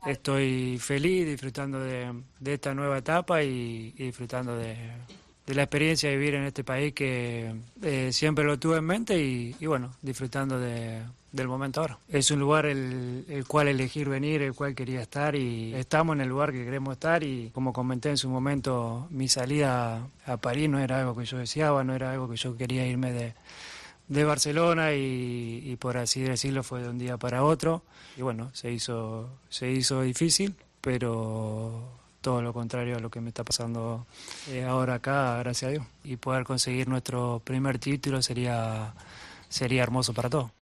Estoy feliz disfrutando de esta nueva etapa y disfrutando de la experiencia de vivir en este país que siempre lo tuve en mente y bueno, disfrutando del momento ahora. Es un lugar el cual elegir venir, el cual quería estar y estamos en el lugar que queremos estar y como comenté en su momento, mi salida a París no era algo que yo deseaba, no era algo que yo quería irme de Barcelona y por así decirlo fue de un día para otro y bueno, se hizo difícil, pero todo lo contrario a lo que me está pasando ahora acá, gracias a Dios. Y poder conseguir nuestro primer título sería hermoso para todos.